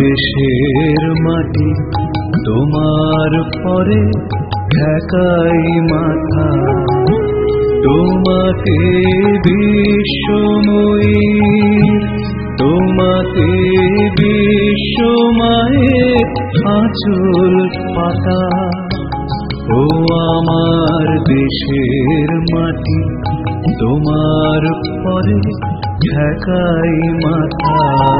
দেশের মাটি তোমার পরে ঠেকাই মাথা। তোমাতে বিশ্বময়ী, তোমাতে বিশ্বমায়ের আঁচল পাতা। ও আমার দেশের মাটি তোমার পরে ঠেকাই মাথা।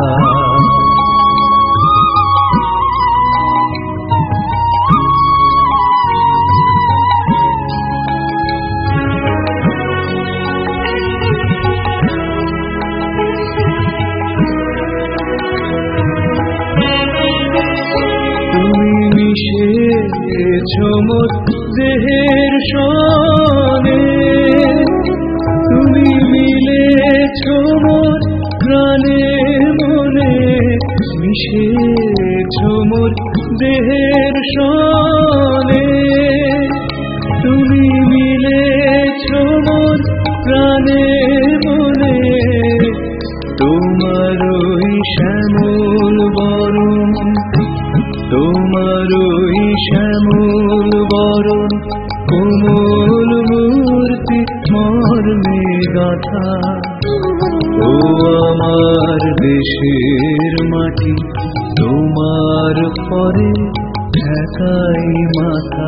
মোর দেহের সনে, তুমি মিলেছ মোর প্রাণে মনে, মিশেছ মোর দেহের সনে, তুমি মিলেছ মোর প্রাণে মনে। তোমার ওই শ্যামল বরণ, তোমার ওই শ্যামল বরণ, কোমল মূর্তি মর্মে গাথা। ও আমার দেশের মাটি তোমার পরে ঠেকাই মাথা।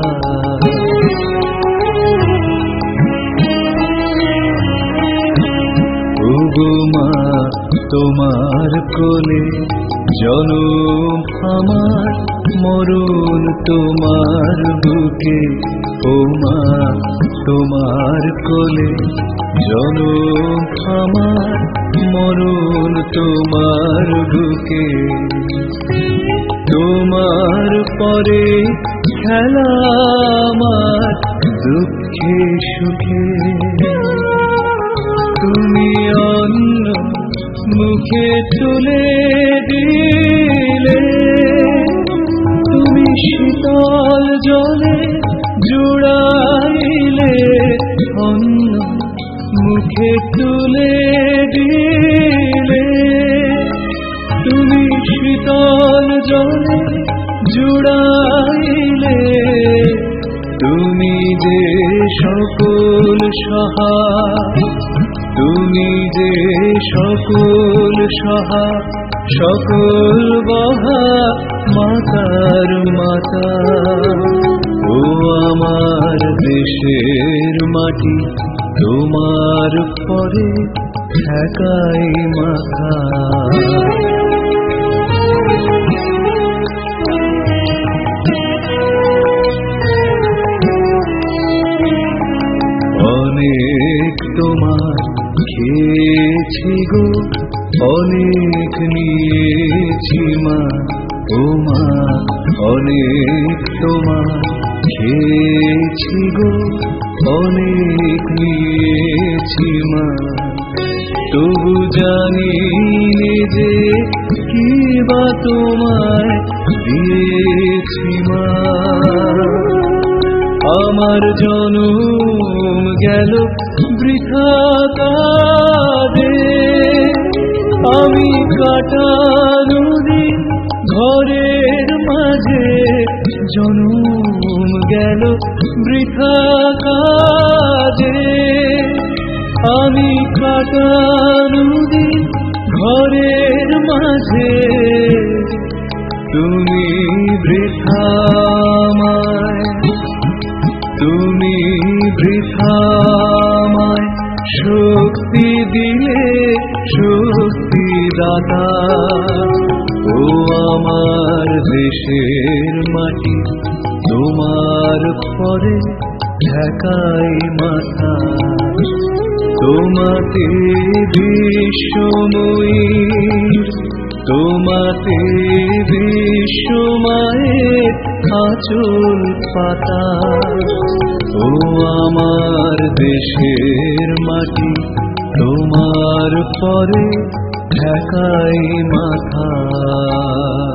ও গো মা তোমার কোলে জনম আমার, মরণ তোমার বুকে। ও মা তোমার কোলে জনম আমার, মরণ তোমার বুকে। তোমার পরে খেলা আমার দুঃখে সুখে, তুমি অন্য মুখে তুলে দিলে, তুমি শীতল জলে জুড়াইলে, অন্য মুখে তুলে দিলে, তুমি শীতল জলে জুড়াইলে। তুমি যে সকল সহা, তুমি যে সকল সহা, সকল বহা মাতার মাতা। ও আমার দেশের মাটি তোমার পরে ঠেকাই মাথা। অনেক তোমার খেয়েছি গো, অনেক নিয়েছি মা। ও মা অনেক তোমার খেয়েছি গো, অনেক নিয়েছি মা। তবু জানি যে কি বা তোমায় দিয়েছি মা। আমার জনম গেল বৃথা কাঁদে, আমি কাটানো দিন ঘরের মাঝে। জনম গেল বৃথা কাঁদে, আমি কাটানো দিন ঘরের মাঝে। তুমি বৃথামায়, তুমি বৃথামায় শক্তি দিলে শক্তি দাতা। ও আমার দেশের মাটি তোমার পরে ঠেকাই মাথা। তোমাতে বিশ্বময়ী, তোমাতে বিশ্বমায়ের আঁচল পাতা। ও আমার দেশের মাটি তোমার পরে ঠেকাই মাথা।